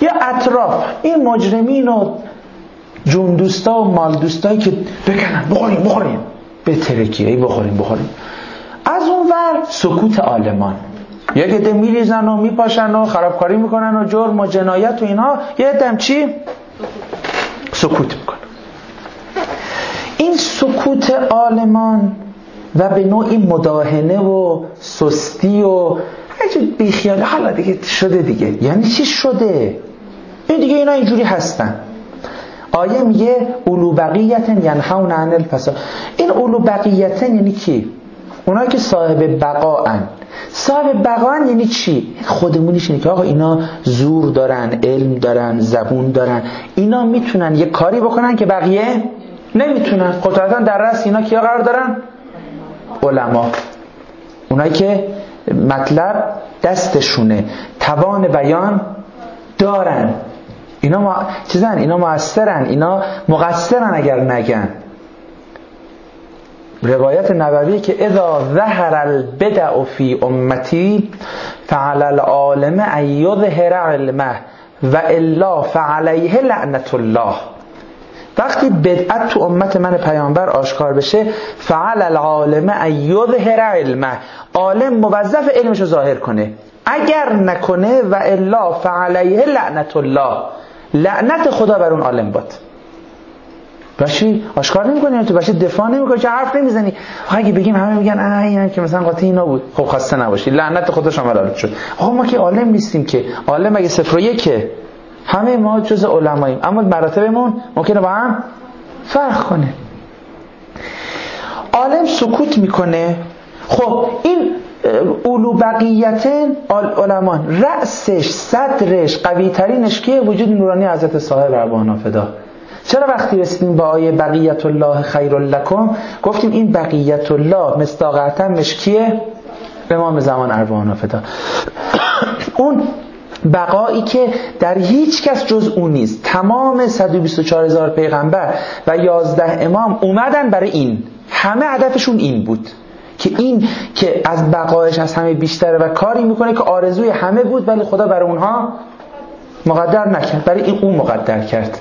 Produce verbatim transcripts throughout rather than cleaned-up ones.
یا اطراف این مجرمین و جون دوستا و مال دوستایی که بکنن بخوریم بخوریم به ترکیه ای بخوریم بخوریم. از اون ور سکوت عالمان، یک عده میریزن و میپاشن و خرابکاری میکنن و جرم و جنایت و اینها، یه عده چی؟ سکوت میکنن. این سکوت عالمان و به نوعی مداهنه و سستی و هرچی بیخیال، حالا دیگه شده دیگه. یعنی چی شده؟ این دیگه اینا اینجوری هستن. آیه میگه اولو بقیتن ینهون عن الفساد. این اولو بقیتن یعنی کی؟ اونایی که صاحب بقاان. صاحب بقاان یعنی چی؟ خودمونیش اینه که آقا اینا زور دارن، علم دارن، زبون دارن، اینا میتونن یه کاری بکنن که بقیه نمیتونن. قطعا در رأس اینا کیا قرار دارن؟ علما. اونایی که مطلب دستشونه، توان بیان دارن، اینا ما چیزن، اینا مؤثرن، اینا مقصرن اگر نگن. روایت نبوی که اذا ظهر البدع فی امتی فعلى العالم ان یظهر علمه و الا فعلیه لعنت الله. وقتی بدعت تو امت من پیامبر آشکار بشه، فعلى العالم ان یظهر علمه، عالم موظف علمشو ظاهر کنه، اگر نکنه و الا فعلیه لعنت الله، لعنت خدا بر اون عالم باد. باشی آشکار نمی‌کنی، تو باشی دفاع نمی‌کنی، چه حرف نمیزنی. اگه بگیم همه میگن آ این که مثلا قاطی اینا بود، خب خسته نباشی، لعنت خدا شامل شد. آقا ما که عالم نیستیم که، عالم اگه صفر و یکه، همه ما جز علماییم، اما مراتبمون ممکنه با هم فرق کنه. عالم سکوت میکنه. خب این اولو بقیتن علما، رأسش صدرش قوی ترینش که وجود نورانی حضرت صاحب ارواحنا فدا. چرا وقتی رسیدیم با آیه بقیت الله خیر لکم گفتیم این بقیت الله مصداق مش کیه؟ امام زمان ارواحنا فدا. اون بقایی که در هیچ کس جز اون نیست. تمام صد و بیست و چهار هزار پیغمبر و یازده امام اومدن برای این، همه هدفشون این بود که این که از بقایش از همه بیشتره و کاری میکنه که آرزوی همه بود ولی خدا برای اونها مقدر نکرد، برای این اون مقدر کرد.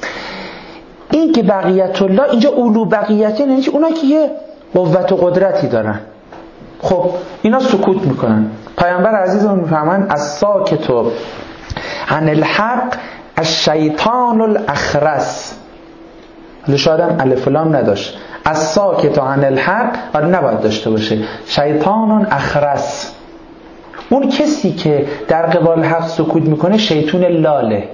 این که بقیت الله اینجا اولو بقیت یعنی اونا که یه قوت و قدرتی دارن. خب اینا سکوت میکنن. پیامبر عزیزمون میفهمن از ساکت عن الحق الشیطان الاخرس. حالا شاید هم الف و لام نداشت. از ساکت عن الحق ولی نباید داشته باشه. شیطان اخرس. اون کسی که در قبال حق سکوت میکنه شیطان لاله.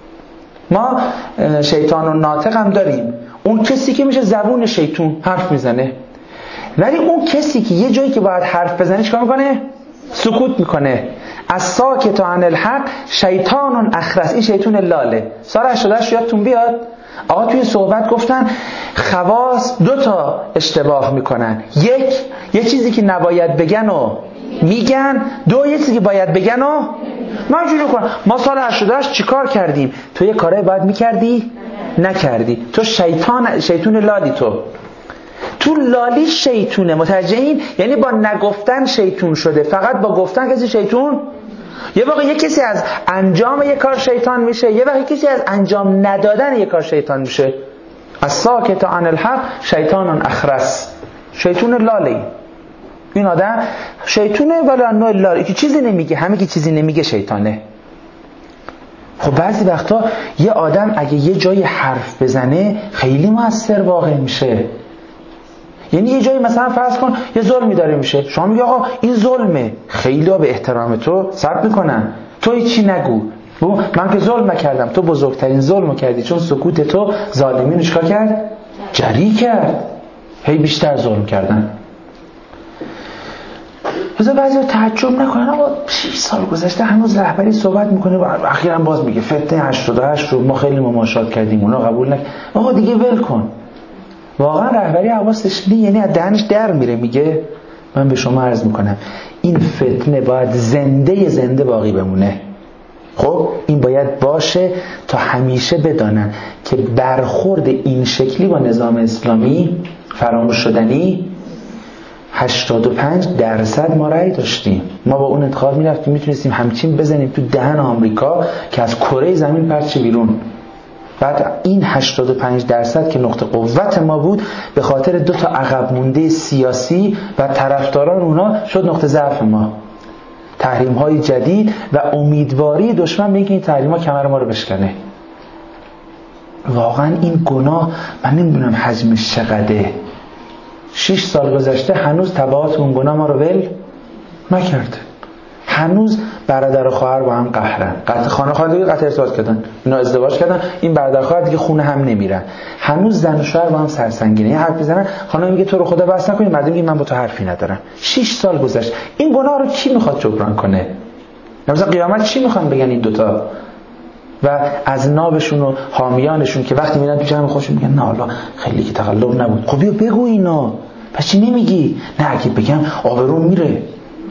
ما شیطان و ناطق هم داریم. اون کسی که میشه زبون شیطان حرف میزنه. ولی اون کسی که یه جایی که باید حرف بزنه چیکار میکنه؟ سکوت میکنه. از ساکت عن الحق شیطان اخرس. این شیطان لاله. سال هشتاد و هشت یادتون بیاد آقا توی صحبت گفتن خواص دو تا اشتباه میکنن. یک یه چیزی که نباید بگن و میگن، دو یه چیزی که باید بگن و من جوری کنم. ما سال هشتاد و هشت چیکار کردیم؟ تو یه کاره باید میکردی نکردی. تو شیطان شیطان لالی. تو تو لالی شیطونه. متوجه این؟ یعنی با نگفتن شیطون شده، فقط با گفتن کسی شیطون. یه واقع یه کسی از انجام یه کار شیطان میشه، یه واقع کسی از انجام ندادن یه کار شیطان میشه. از ساکت عن الحق شیطان اخرس. شیطون لالی. این آدم شیطونه ولی نوع لالی که چیزی نمیگه، همه که چیزی نمیگه شیطانه. خب بعضی وقتا یه آدم اگه یه جای حرف بزنه خیلی مؤثر واقع میشه. یعنی یه جایی مثلا فرض کن یه ظلمی داره میشه، شما میگه آقا این ظلمه، خیلی ها به احترام تو صبر میکنن، تو هیچی نگو، من که ظلم نکردم، تو بزرگترین ظلمو کردی، چون سکوت تو ظالمینو چیکار کرد؟ جری کرد. هی بیشتر ظلم کردن. بذار بعضی تعجب نکنن آقا شش سال گذشته هنوز رهبری صحبت میکنه و اخیراً باز میگه فتنه هشتاد و هشت رو ما خیلی مماشات کردیم اونا قبول نکردن. آقا دیگه ول کن. واقعا رهبری حواسش نیست، یعنی از دهنش در میره میگه من به شما عرض میکنم این فتنه باید زنده زنده باقی بمونه. خب این باید باشه تا همیشه بدانن که برخورد این شکلی با نظام اسلامی فراموش شدنی هشتاد و پنج درصد ما رأی داشتیم. ما با اون انتخاب میرفتیم میتونستیم همچین بزنیم تو دهن آمریکا که از کره زمین پرچه بیرون. بعد این هشتاد و پنج درصد که نقطه قوت ما بود به خاطر دو تا عقب مونده سیاسی و طرفداران اونا شد نقطه ضعف ما. تحریم های جدید و امیدواری دشمن به اینکه این تحریم ها کمر ما رو بشکنه. واقعا این گناه من نمیدونم حجمش چقدره. شش سال گذشته هنوز تبعات اون گناه ما رو ول نکرده. هنوز برادر و خواهر با هم قهرن. قطع خانه خواهر دیگه قطع ارتباط کردن. اینا ازدواج کردن. این برادر خواهر دیگه خونه هم نمیرن. هنوز زن و شوهر با هم سرسنگینه. یه حرف میزنن خانم میگه تو رو خدا بس نکنی، مرد میگه من با تو حرفی ندارم. شش سال گذشت. این گناه رو کی میخواد جبران کنه؟ مثلا قیامت چی میخوان بگن این دوتا؟ و از نابشون و حامیانشون که وقتی میرن تو جمع خودشون میگن نه حالا خیلی که تقلب نبود. خب بیا بگو اینا. پس چی نمیگی؟ نه اگه بگم آبروم میره.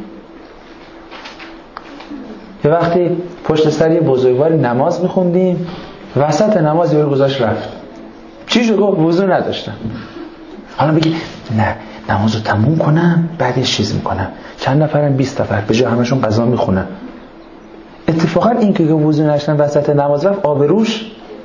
یه وقتی پشت سر یه بزرگواری نماز میخوندیم، وسط نماز یه گذاشت رفت. چی شد؟ گفت وضو نداشتم. حالا بگی نه نماز رو تموم کنم بعدش چیز میکنم. چند نفرن؟ بیست نفر. به جای همشون قضا میخونم. اتفاقا این که وضو نداشتن وسط نماز رفت آبروش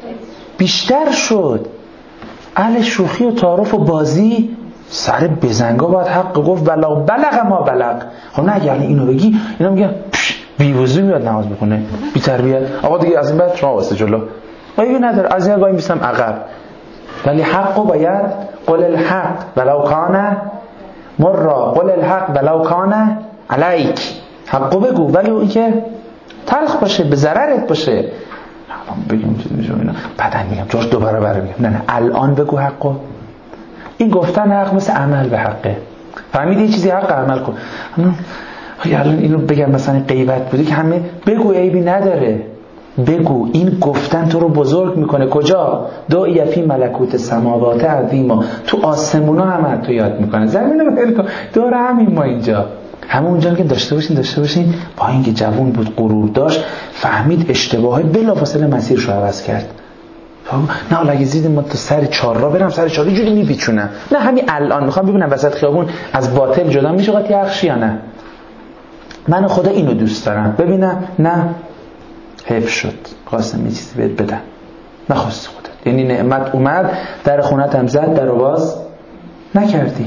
بیشتر شد. اهل شوخی و تعارف و بازی سر بزنگا باید حق گفت بلا بلغ ما بلغ. خب نه اگه اینو بگی اینا میگن بی وضو میاد نماز بخونه، بی تربیت. آقا دیگه از این بعد شما واسه جلو آیه نداره، از این وای میسم عقب. ولی حقو باید قل الحق ولو کان مرا، قل الحق ولو کان علیک. حقو بگو ولی اون که تلخ باشه، به ضررت باشه. الان بگم چیز میشه اینا بعدن میگم جاش دو برابر میگم. نه نه الان بگو حقو. این گفتن حق مثل عمل به حقه. فهمیدی یه چیزی حق عمل کن. یا الان اینو بگم مثلا غیبت بوده که همه بگو عیبی نداره. بگو. این گفتن تو رو بزرگ میکنه. کجا؟ دعی فی ملکوت سماوات عظیما. تو آسمونا هم تو یاد میکنه. زمینو ول کن. دور همین ما اینجا. همونجا که داشته باشین داشته باشین. با اینکه جوون بود غرور داشت فهمید اشتباهه بلافاصله مسیرشو عوض کرد. نه حالا اگه زیدیم ما تو سر چهار را برم سر چهار جوری میپیچونم. نه همین الان میخوام ببینم وسط خیابون از باطل جدا میشه قاطی حقش یا نه. من خدا اینو دوست دارم. ببینم نه حیف شد خواستم یه چیزی بهت بدم نخواست خودت. یعنی نعمت اومد در خونت هم زد در باز نکردی.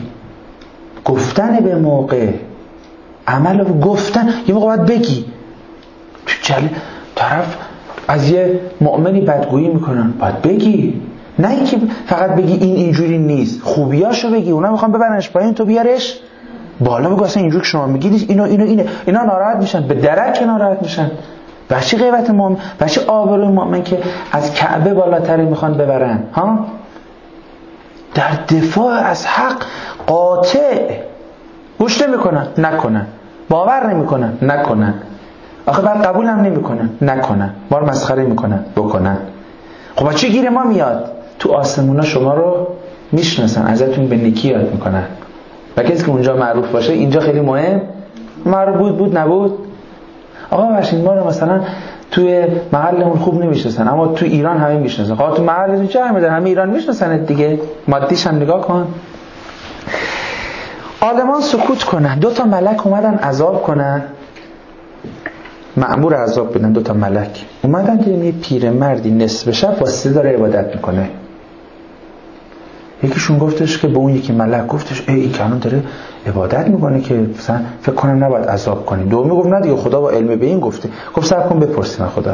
گفتن به موقع، عمل گفتن. یه موقع باید بگی. تو جله طرف از یه مؤمنی بدگویی میکنن باید بگی. نه اینکه فقط بگی این اینجوری نیست، خوبیاشو بگی. اونا میخوان ببرنش پایین تو بیارش بالا. بگو اصلا اینجوری که شما میگید اینو اینو اینه. اینا ناراحت میشن، به درک ناراحت میشن. بچه غیبت مؤمن، بچه آبروی مؤمن که از کعبه بالاتر میخوان ببرن ها. در دفاع از حق قاطع گوش نمیکنن، نکنن. باور نمیکنن، نکنن. آخه بعد قبول هم نمیکنن، نکنن. بار مسخره میکنن، بکنن. خب چه گیر ما میاد؟ تو آسمونا شما رو میشناسن، ازتون به نیکی یاد میکنن. و کسی که اونجا معروف باشه اینجا خیلی مهم. معروف بود بود نبود. آقا باشین ما رو مثلا توی محلمون خوب نمیشناسن اما تو ایران همه میشناسن. آقا تو محلتون چه میذارن؟ همه ایران میشناسن دیگه. مادیش هم نگاه کن. عالمان سکوت کنن. دو تا ملک اومدن عذاب کنن. مأمور عذاب بدن. دو تا ملک اومدن دیدن یه پیرمردی نصف شب واسه داره عبادت میکنه. یکیشون گفتش که به اون یکی ملک گفتش ای این کانون داره عبادت میکنه که مثلا فکر کنم نباید عذاب کنیم. دومی گفت نه دیگه خدا با علم به این گفته. گفت صبر کن بپرسیم خدا.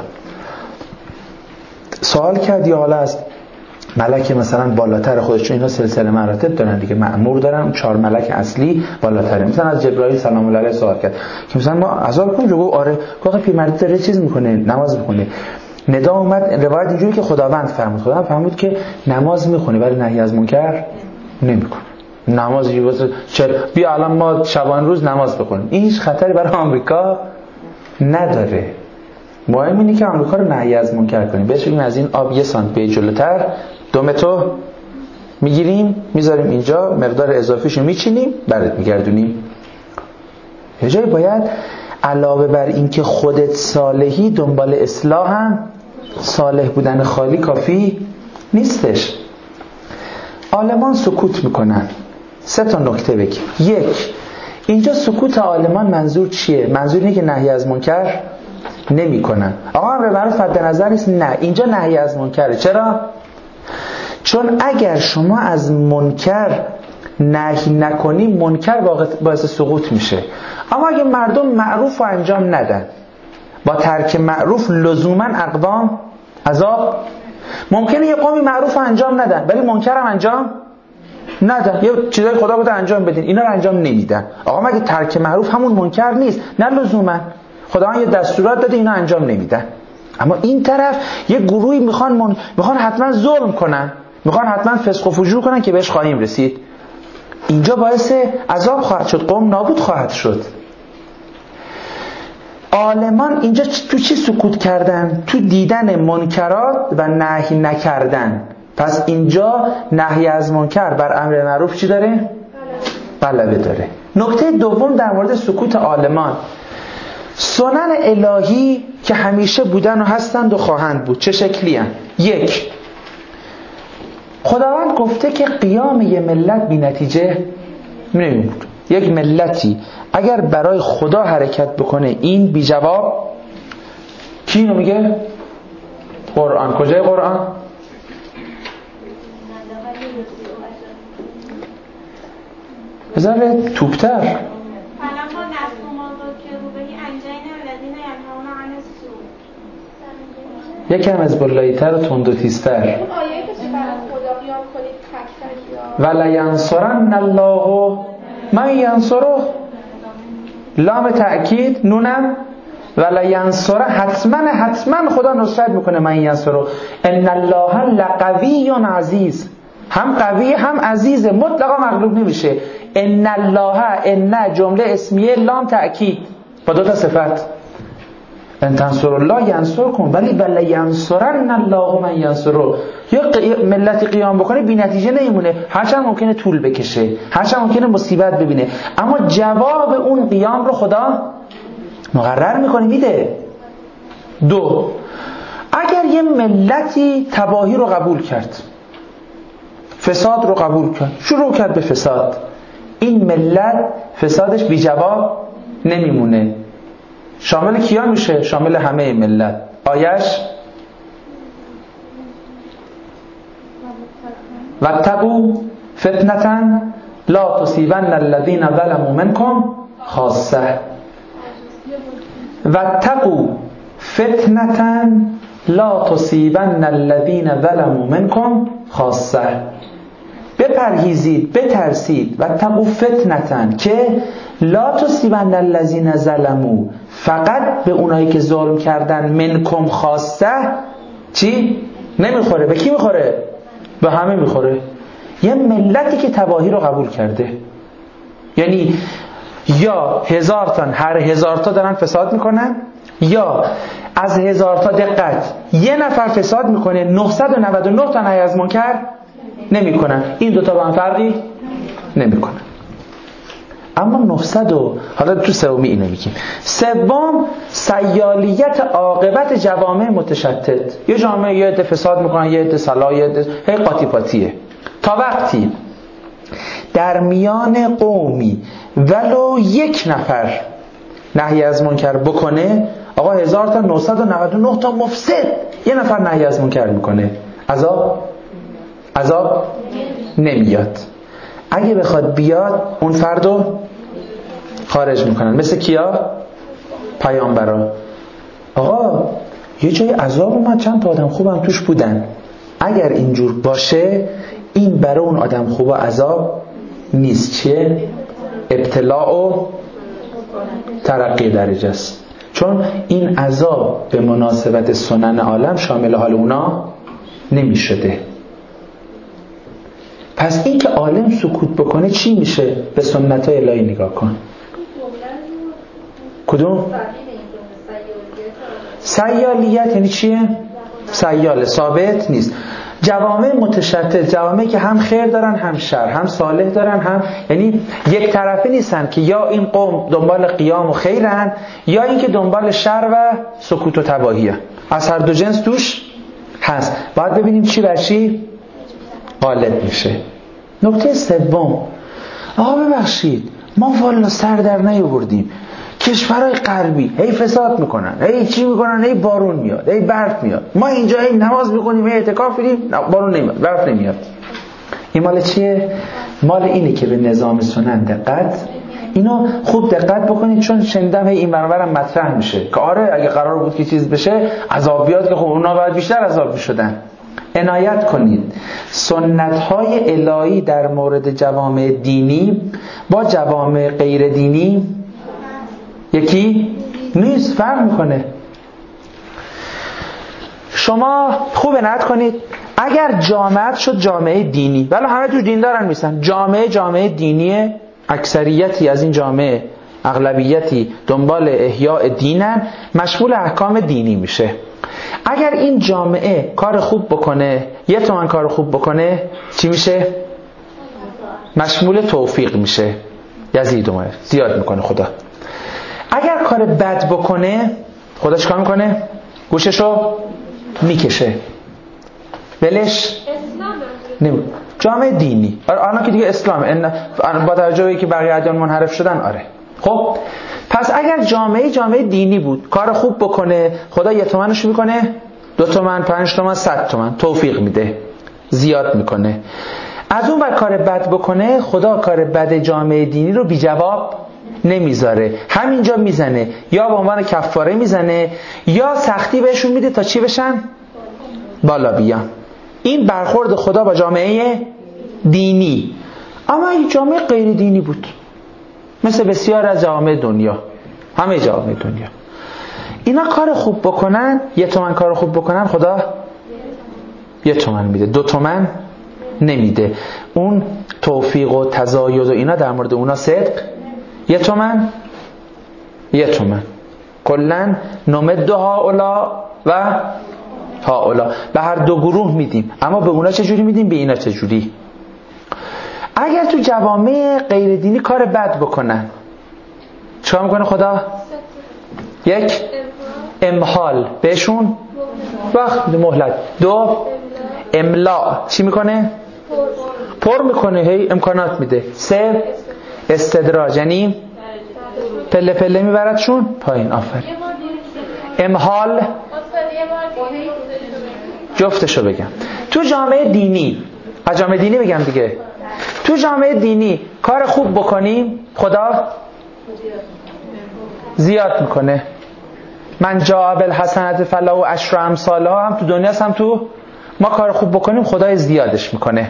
سوال کرد یا حالا از ملک مثلا بالاتر خودش، چون اینا سلسله مراتب دارن دیگه، مأمور دارن. اون چهار ملک اصلی بالاتره. مثلا از جبرائیل سلام الله علیه سوال کرد که مثلا ما عذاب کنیم. گفت آره. گفت پیرمرد داره چیز میکنه، نماز میکنه. ندا اومد روایت اینجوری که خداوند فرمود. خداوند فرمود که نماز میخونه ولی نهی از منکر نمیکنه. نماز واسه چرا بیا الان ما شبان روز نماز بخونیم. این هیچ خطری برای آمریکا نداره. مهم اینه که آمریکا رو نهی از منکر کنیم. بهش بگیم از این آب یه سانت به جلوتر دومتو میگیریم میذاریم اینجا، مقدار اضافیشو میچینیم برات میگردونیم. یه جایی باید علاوه بر این که خودت صالحی دنبال اصلاح هم صالح بودن خالی کافی نیستش. عالمان سکوت میکنن. سه تا نکته بگیم. یک، اینجا سکوت عالمان منظور چیه؟ منظور اینه که نهی از منکر نمی کنن. آقا امر معروف مد نظر نیست؟ نه، اینجا نهی از منکره. چرا؟ چون اگر شما از منکر نهی نکنی، منکر باعث سقوط میشه. اما اگه مردم معروف رو انجام ندن، با ترک معروف لزوما اقوام عذاب، ممکنه یه قومی معروف رو انجام ندن ولی منکر هم انجام ندن، یه چیزای خدا بوده انجام بدین، اینا رو انجام نمیدن. آقا مگه ترک معروف همون منکر نیست؟ نه لزوما، خدا یه دستورات داده اینا انجام نمیدن. اما این طرف یه گروهی میخوان من... میخوان حتما ظلم کنن، میخوان حتما فسق و فجور کنن که بهش خواهیم رسید. اینجا باعث عذاب خواهد شد، قوم نابود خواهد شد. عالمان اینجا تو چی سکوت کردن؟ تو دیدن منکرات و نهی نکردن. پس اینجا نهی از منکر بر امر معروف چی داره؟ غلبه داره. نکته دوم در مورد سکوت عالمان، سنن الهی که همیشه بودن و هستند و خواهند بود. چه شکلی هستند؟ یک، خداوند گفته که قیام یه ملت بی نتیجه نمیمونه. یک ملتی اگر برای خدا حرکت بکنه این بی جواب، کی اینو میگه؟ قرآن. کجای قرآن؟ بذاره توپتر. یکم از بلاییتر و تند و تیزتر. وَلَا يَنْصُرَنَّ اللَّهُ مَنْ يَنْصُرُهُ، لام تأکید، نونم وَلَا يَنْصُرَ، حتما حتما خدا نصرت میکنه. من ینصره ان الله لقوی عزیز، هم قوی هم عزیز، مطلقا مغلوب نمیشه. ان الله، ان جمله اسمیه، لام تأکید با دو تا صفت. ان تنصر الله ینصرکم، ولی ولا ینصرن الله من ینصره. یا ملت قیام بکنه بی نتیجه نمیمونه، هرچند ممکنه طول بکشه، هرچند ممکنه مصیبت ببینه، اما جواب اون قیام رو خدا مقرر میکنه، میده. دو، اگر یه ملتی تباهی رو قبول کرد، فساد رو قبول کرد، شروع کرد به فساد، این ملت فسادش بی جواب نمیمونه. شامل کیا میشه؟ شامل همه ملت. آیش واتقوا فتنة لا تصیبن الذین ظلموا منکم خاصة. واتقوا فتنة لا تصیبن الذین ظلموا منکم خاصة. بپرهیزید، بترسید، واتقوا فتنة که لا تصیبن الذین ظلموا، فقط به اونایی که ظلم کردن، منکم خاصه، چی؟ نمیخوره. به کی میخوره؟ به همه میخوره. یه ملتی که تباهی رو قبول کرده، یعنی یا هزار تا، هر هزار تا دارن فساد میکنن، یا از هزار تا دقت یه نفر فساد میکنه، نهصد و نود و نه تا نهی از منکر نمیکنن. این دوتا با هم فرقی نمیکنن. اما نهصد و حالا تو سومی اینو میگیم. سوم، سیالیت عاقبت جوامع متشتت. یه جامعه یه عده فساد میکنن، یه عده صلاح، یه عده هی قاطی پاتیه. تا وقتی در میان قومی ولو یک نفر نهی از منکر بکنه، آقا هزار تا نهصد و نود و نه تا مفسد یه نفر نهی از منکر میکنه، عذاب عذاب نمیاد. اگه بخواد بیاد اون فردو خارج میکنن. مثل کیا؟ پیامبران. آقا یه جای عذاب اومد، چند تا آدم خوبم توش بودن. اگر اینجور باشه، این برای اون آدم خوبا عذاب نیست. چیه؟ ابتلاء و ترقی درجه است. چون این عذاب به مناسبت سنن عالم شامل حال اونا نمی شده. پس این که عالم سکوت بکنه چی میشه؟ به سنت های الهی نگاه کن. کدوم؟ سیالیت یعنی چیه؟ سیاله، ثابت نیست. جوامع متشتت، جوامعی که هم خیر دارن هم شر، هم صالح دارن هم، یعنی یک طرفه نیستن که یا این قوم دنبال قیام و خیرن یا این که دنبال شر و سکوت و تباهیه. از هر دو جنس توش هست. باید ببینیم چی بر چی غالب میشه. نکته سوم، آقا ببخشید ما والا سر در نیاوردیم، کشورهای غربی هی فساد میکنن، هی چی میکنن، هی بارون میاد، هی برف میاد، ما اینجا هی نماز میکنیم، هی اعتکاف میریم، بارون نمیاد، برف نمیاد. این مال چیه؟ مال اینه که به نظام سنن دقت. اینو خوب دقت بکنید، چون شنیدم هی این برابرم مطرح میشه که آره اگه قرار بود که چیز بشه عذاب بیاد که خب اونا باید بیشتر عذاب میشدن. عنایت کنید سنت‌های الهی در مورد جوامع دینی با جوامع غیر دینی یکی نیست، فرق میکنه. شما خوب عنایت کنید، اگر جامعه شد جامعه دینی، ولی همه تو دین دارن میسن، جامعه جامعه دینیه، اکثریتی از این جامعه، اغلبیتی دنبال احیاء دینن، مشمول احکام دینی میشه. اگر این جامعه کار خوب بکنه، یه تومن کار خوب بکنه، چی میشه؟ مشمول توفیق میشه. یزید اومد زیاد میکنه خدا. اگر کار بد بکنه، خدا چیکار میکنه؟ گوششو میکشه، ولش نمی. جامعه دینی آنها که دیگه اسلام با توجه به که بقیه ادیان منحرف شدن، آره. خب پس اگر جامعه جامعه دینی بود، کار خوب بکنه، خدا یه تومنشو میکنه دو تومن، پنج تومن، صد تومن توفیق میده، زیاد میکنه. از اون بر کار بد بکنه، خدا کار بد جامعه دینی رو بی جواب نمیذاره، همینجا میزنه، یا به عنوان کفاره میزنه یا سختی بهشون میده تا چی بشن؟ بالا بیان. این برخورد خدا با جامعه دینی. اما این جامعه غیر دینی بود، مثل بسیار از جامعه دنیا، همه جامعه دنیا، اینا کار خوب بکنن، یه تومن کار خوب بکنن، خدا یه تومن میده، دو تومن نمیده. اون توفیق و تزاید و اینا در مورد اونا صدق، یه تومن یه تومن کلن نمده هاولا و هاولا، به هر دو گروه میدیم، اما به اونا چه جوری میدیم، به اینا چه جوری. اگر تو جوامع غیر دینی کار بد بکنن، چیکار میکنه خدا؟ یک، امحال بهشون وقت مهلت. دو، املا، چی میکنه؟ پر میکنه، هی امکانات میده. سه، استدراج، یعنی پله پله میبردشون پایین. آفرین. امحال جفتشو بگم. تو جامعه دینی، از جامعه دینی بگم دیگه، تو جامعه دینی کار خوب بکنیم خدا زیاد میکنه. من جاء بالحسنة فله عشر امثالها، هم تو دنیا هم تو ما کار خوب بکنیم خدای زیادش میکنه.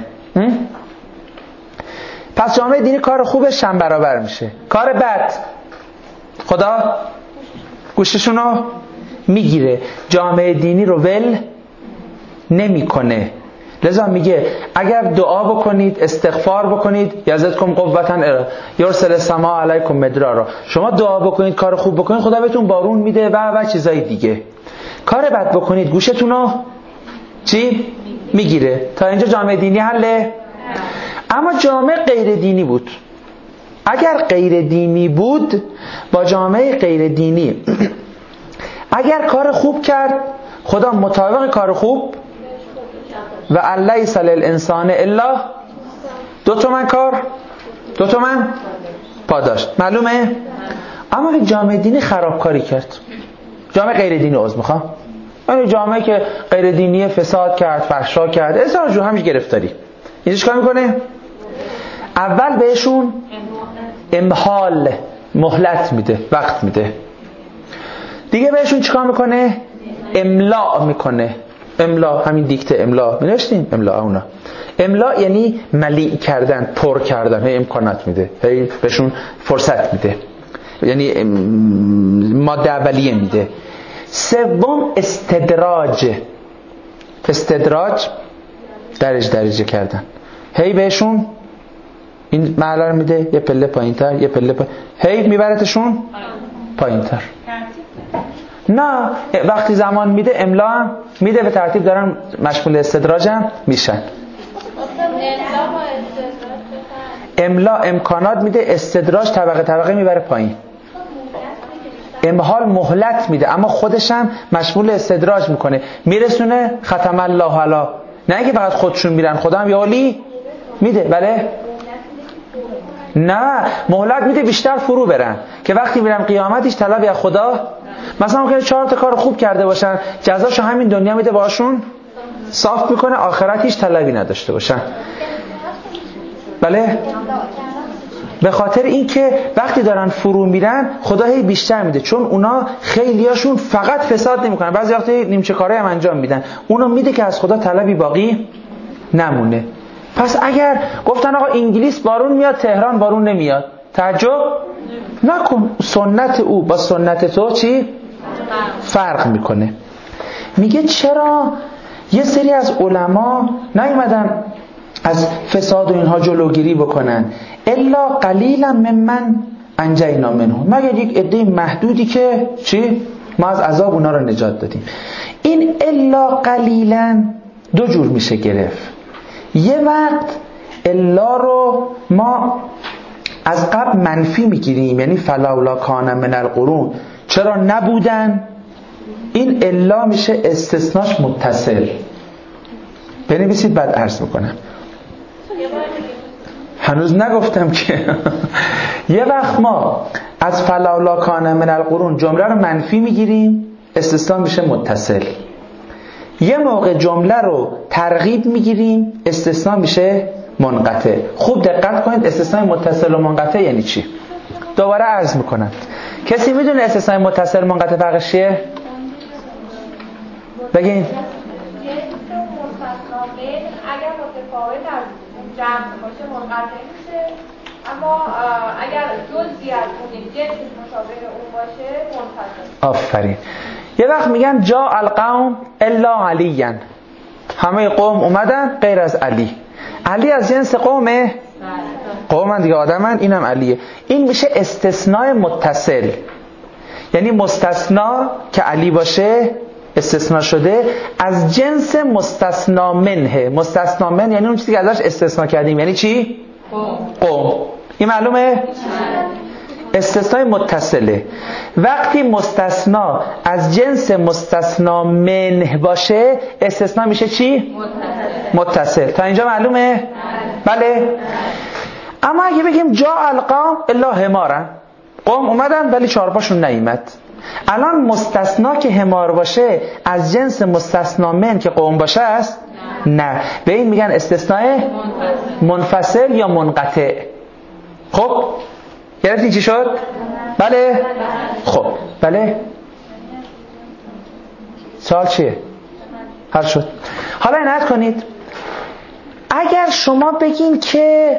پس جامعه دینی کار خوبش چند برابر میشه. کار بد خدا گوششونو میگیره، جامعه دینی رو ول نمیکنه. لذا میگه اگر دعا بکنید، استغفار بکنید، یزدکم قوة یرسل السماء علیکم مدرارا، شما دعا بکنید، کار خوب بکنید، خدا بهتون بارون میده و و چیزای دیگه. کار بد بکنید گوشتونو چی میگیره. تا اینجا جامعه دینی حله. اما جامعه غیر دینی بود. اگر غیر دینی بود، با جامعه غیر دینی اگر کار خوب کرد، خدا مطابق کار خوب و الیس للانسان الا دو تومن کار دو تومن پاداش. معلومه؟ اما جامعه دینی خرابکاری کرد، جامعه غیر دینی عذر میخوام، یعنی جامعه که غیر دینی فساد کرد، فحشا کرد، ازدواج رو همش گرفتاری، اینجا چیکار میکنه؟ اول بهشون امحال، مهلت میده، وقت میده. دیگه بهشون چیکار میکنه؟ املا میکنه. املا همین دیکته املا می‌نوشتیم، املا اونا. املا یعنی ملیع کردن، پر کردن، هی امکانات میده، هی بهشون فرصت میده، یعنی ماده اولیه میده. سوم استدراج، استدراج درجه درجه کردن، هی بهشون این معلا رو میده، یه پله پایینتر، یه پله پایین، هی میبرتشون پایینتر. نه، وقتی زمان میده املا هم میده، به ترتیب دارن مشمول استدراج هم میشن. املا امکانات میده، استدراج طبقه طبقه میبره پایین. امحال مهلت میده، اما خودش هم مشمول استدراج میکنه، میرسونه ختم الله علی. نه اینکه فقط خودشون میرن، خدا هم یه حالی میده. بله نه، مهلت میده بیشتر فرو برن که وقتی میرن قیامت هیچ طلبی از خدا، مثلا ممکنه چهار تا کار خوب کرده باشن، جزاشو همین دنیا میده باشون صاف میکنه، آخرت هیچ طلبی نداشته باشن. بله، به خاطر اینکه وقتی دارن فرو میرن خدا هی بیشتر میده، چون اونا خیلیاشون فقط فساد نمیکنن، بعضی وقتا نیمچه کارهای هم انجام میدن، اونو میده که از خدا طلبی باقی نمونه. پس اگر گفتن آقا انگلیس بارون میاد تهران بارون نمیاد، تعجب نکن، سنت او با سنت تو چی فرق میکنه. میگه چرا یه سری از علما نیومدن از فساد و اینها جلوگیری بکنن؟ الا قلیلا ممن انجینا منهم، مگر یک عده محدودی که چی ما از عذاب اونا رو نجات دادیم. این الا قلیلا دو جور میشه گرفت. یه وقت الا رو ما از قبل منفی میگیریم، یعنی فلولا کان من القرون، چرا نبودن، این الا میشه استثناش متصل. بنویسید بعد عرض میکنم. هنوز نگفتم که یه وقت ما از فلولا کان من القرون جمله رو منفی میگیریم، استثنا میشه متصل. یه موقع جمله رو ترغیب میگیریم، استثنا میشه منقطع. خوب دقت کنید استثنای متصل و منقطع یعنی چی. دوباره عرض میکنم. کسی میدونه استثنای متصل منقطع فرقش چیه؟ بگین. اگر متفاوت از جمع باشه منقطع میشه، اما اگر جزئی از اون جنس مشابه اون باشه منفصل. آفرین. یه وقت میگن جا القوم الا علیا، همه قوم اومدن غیر از علی. علی از جنس قومه؟ قومن دیگه، آدمن، اینم علیه. این میشه استثناء متصل، یعنی مستثنا که علی باشه استثناء شده از جنس مستثنا منه. مستثنا من یعنی اون چیزی که ازش استثناء کردیم. یعنی چی؟ قوم. قوم. این معلومه؟ استثناء متصله. وقتی مستثنا از جنس مستثنا منه باشه استثناء میشه چی؟ متصل. متصل. تا اینجا معلومه؟ بله. اما اگه بگیم جا القوم الا حمارن، قوم اومدن ولی چهارپاشون نیامد، الان مستثنا که حمار باشه از جنس مستثنا من که قوم باشه است؟ نه. به این میگن استثناء منفصل یا منقطع. خب گرفتی چی شد؟ بله. خب بله. سوال چیه؟ حل شد. حالا عنایت کنید، اگر شما بگین که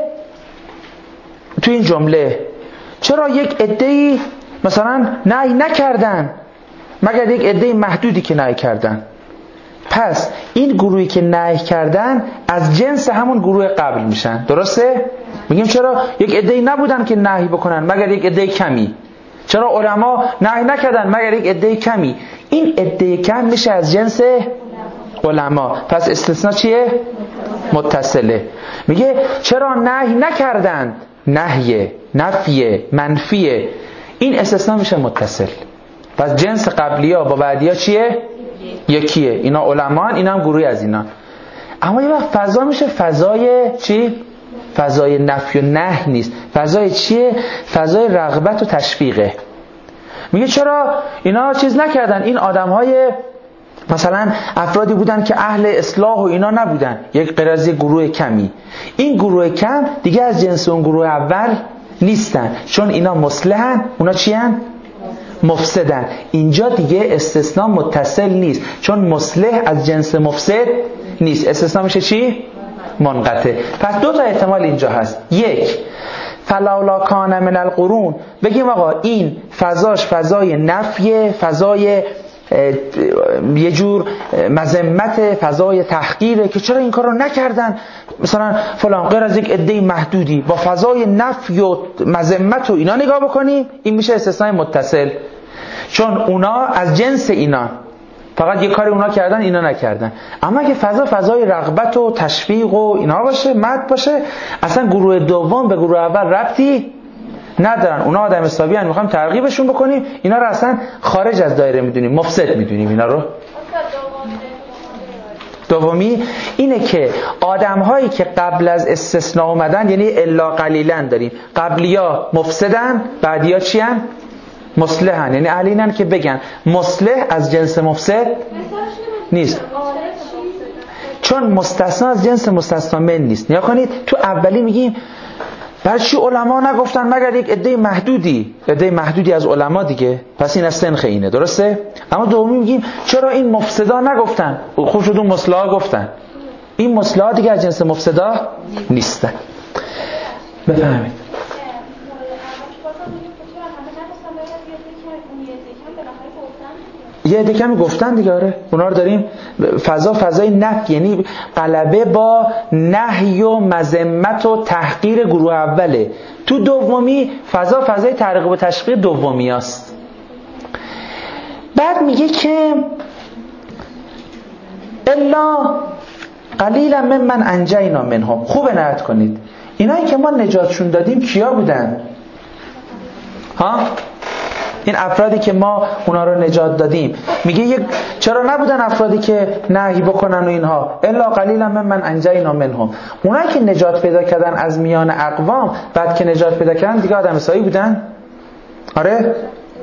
تو این جمله چرا یک عده‌ای مثلا نهی نکردن مگر یک عده محدودی که نهی کردن، پس این گروهی که نهی کردن از جنس همون گروه قبل میشن، درسته؟ میگیم چرا یک عده نبودن که نهی بکنن مگر یک عده کمی، چرا علما نهی نکردن مگر یک عده کمی، این عده کم میشه از جنس علما، پس استثناء چیه؟ متصله. میگه چرا نهی نکردن، نهیه، نفیه، منفیه، این استثناء میشه متصل. پس جنس قبلی ها با بعدی ها چیه؟ یکیه. اینا علما هن، اینا هم گروهی از اینا. اما یه وقت فضا میشه فضای چی؟ فضای نفی و نهی نیست. فضای چیه؟ فضای رغبت و تشویقه. میگه چرا اینا چیز نکردن، این آدم های مثلا افرادی بودن که اهل اصلاح و اینا نبودن، یک قرازی گروه کمی، این گروه کم دیگه از جنس اون گروه اول نیستن، چون اینا مصلحن، اونا چی هن؟ مفسدن. اینجا دیگه استثناء متصل نیست، چون مصلح از جنس مفسد نیست، استثناء میشه چی؟ منقطع. پس دو تا احتمال اینجا هست. یک، فلولا کان من القرون، بگیم آقا این فضاش فضای نفیه، فضای یه جور مذمت، فضای تحقیره که چرا این کار رو نکردن، مثلا فلان، غیر از یک عده محدودی با فضای نفی و مذمت و اینا نگاه بکنیم، این میشه استثناء متصل، چون اونا از جنس اینا، فقط یه کاری اونا کردن اینا نکردن. اما اگه فضا فضای رغبت و تشویق و اینا باشه، مد باشه، اصلا گروه دوم به گروه اول ربطی ندارن، اونا آدم حسابی ان، میخوایم ترغیبشون بکنیم، اینا رو اصلا خارج از دایره میدونیم، مفسد میدونیم اینا رو. دومی اینه که آدم‌هایی که قبل از استثناء اومدن، یعنی الا قلیلا داریم، قبلیا مفسدن، بعدیا چیان؟ مصلحن. یعنی اهل اینن که بگن مصلح از جنس مفسد نیست، چون مستثنا از جنس مستثنا من نیست. نیا کنید تو اولی میگیم برای چی علما نگفتن مگر یک عده محدودی، عده محدودی از علما دیگه، پس این از سنخ اینه، درسته؟ اما دومی میگیم چرا این مفسدا نگفتن، خوب شد اون مصلحا گفتن. این مصلحا دیگه از جنس مفسدا نیستن. بفهمید یه عده کمی گفتن دیگه. آره اونا رو داریم. فضا فضای نفی، یعنی غلبه با نهی و مذمت و تحقیر گروه اوله. تو دومی فضا فضای ترغیب و تشویق دومی است. بعد میگه که الا قلیلا ممن انجینا منهم. خوب عنایت کنید، اینایی که ما نجاتشون دادیم کیا بودن؟ ها؟ این افرادی که ما اونا رو نجات دادیم. میگه یک چرا نبودن افرادی که نهی بکنن و اینها؟ الا قلیلا ممن انجینا منهم. اونایی که نجات پیدا کردن از میان اقوام، بعد که نجات پیدا کردن دیگه آدم سایی بودن؟ آره؟